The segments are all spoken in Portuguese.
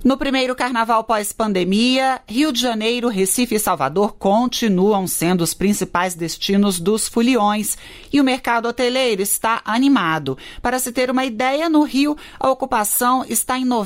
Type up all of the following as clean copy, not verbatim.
No primeiro carnaval pós-pandemia, Rio de Janeiro, Recife e Salvador continuam sendo os principais destinos dos foliões e o mercado hoteleiro está animado. Para se ter uma ideia, no Rio, a ocupação está em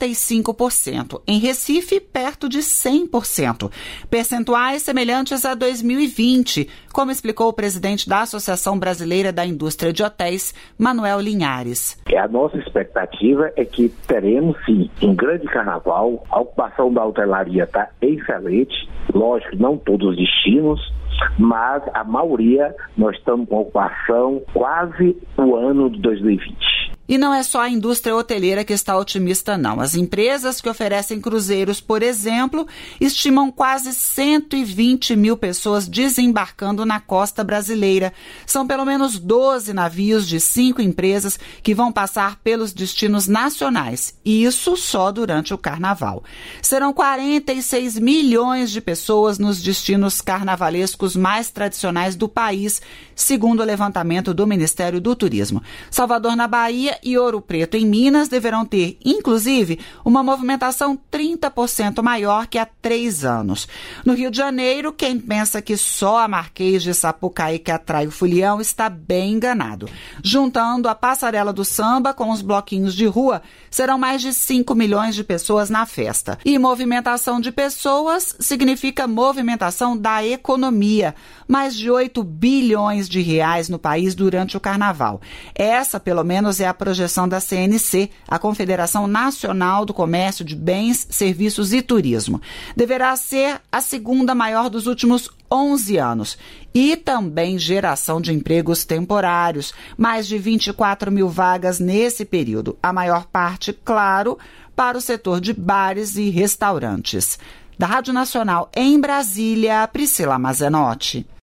95%. Em Recife, perto de 100%. Percentuais semelhantes a 2020, como explicou o presidente da Associação Brasileira da Indústria de Hotéis, Manuel Linhares. A nossa expectativa é que teremos, sim, um grande carnaval. A ocupação da hotelaria está excelente, lógico, não todos os destinos, mas a maioria nós estamos com ocupação quase o ano de 2020. E não é só a indústria hoteleira que está otimista, não. As empresas que oferecem cruzeiros, por exemplo, estimam quase 120 mil pessoas desembarcando na costa brasileira. São pelo menos 12 navios de 5 empresas que vão passar pelos destinos nacionais. E isso só durante o carnaval. Serão 46 milhões de pessoas nos destinos carnavalescos mais tradicionais do país, segundo o levantamento do Ministério do Turismo. Salvador, na Bahia, e Ouro Preto, em Minas, deverão ter, inclusive, uma movimentação 30% maior que há 3 anos. No Rio de Janeiro, quem pensa que só a Marquês de Sapucaí que atrai o folião está bem enganado. Juntando a passarela do samba com os bloquinhos de rua, serão mais de 5 milhões de pessoas na festa. E movimentação de pessoas significa movimentação da economia. Mais de 8 bilhões de reais no país durante o carnaval. Essa, pelo menos, é a projeção da CNC, a Confederação Nacional do Comércio de Bens, Serviços e Turismo. Deverá ser a segunda maior dos últimos 11 anos. E também geração de empregos temporários. Mais de 24 mil vagas nesse período. A maior parte, claro, para o setor de bares e restaurantes. Da Rádio Nacional em Brasília, Priscila Mazenotti.